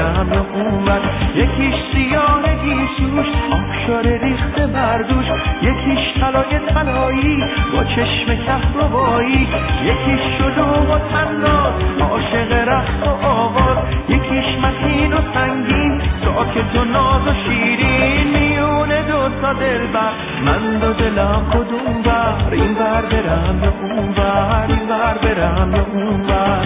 برم یا اونور. یکیش سیاه گیسوش آبشار ریخته بردوش، یکیش طلای طلایی با چشم کهربایی، یکیش شلوغ و تناز عاشق رقص و آواز، یکیش متین و سنگین ساکت و ناز و شیرین. میونه دوتا دلبر من دو دلم کدوم بر، این بر برم یا اون بر، این بر برم یا اون بر.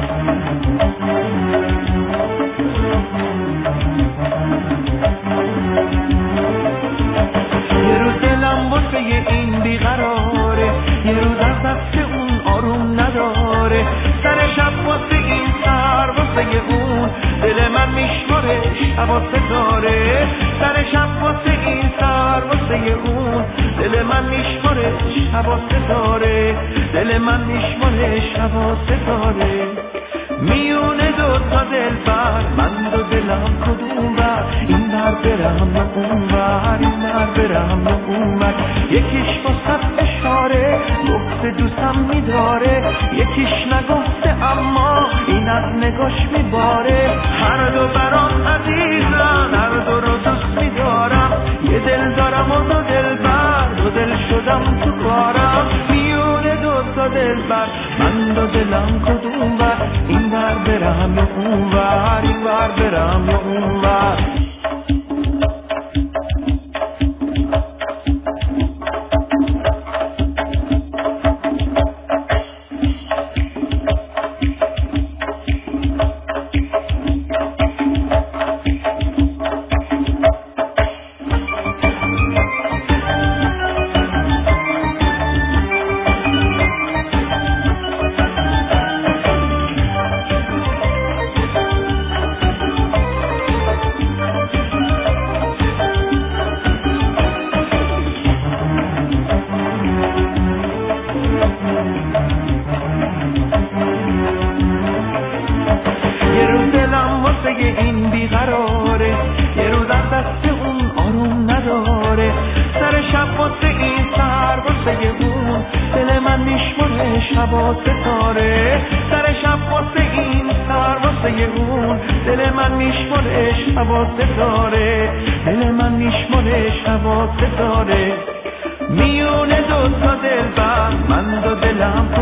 یه روز دلم واسه این بیقراره، یه روز از دست اون آروم نداره، سر شب واسه این سر واسه اون دل من میشماره شبا ستاره، سر شب واسه این سر واسه اون دل من میشماره شبا ستاره، دل من میشماره شبا ستاره. میونه دوتا دلبر من دو دلم کدوم بر، این بر برم یا اون بر، این بر برم یا اون بر. یکیش واسه اشاره گفته دوستم میداره، یکیش نگفته اما این از نگاش میباره. هر دو برام عزیزم، هر دو رو دوست میدارم، یه دل دارم و دو دل بر، دو دل شدم تو کارم. میونه دوتا دلبر من دو دلم کدوم بر، این بر برم یا اون بر، این بر برم یا اون بر. این بیقراره، یه روز از دست اون آروم نداره، سر شب واسه این سر واسه اون دل من میشماره شبا ستاره، سر شب واسه این سر واسه اون دل من میشماره شبا ستاره، دل من میشماره شبا ستاره. میونه دوتا دلبر من دو دلم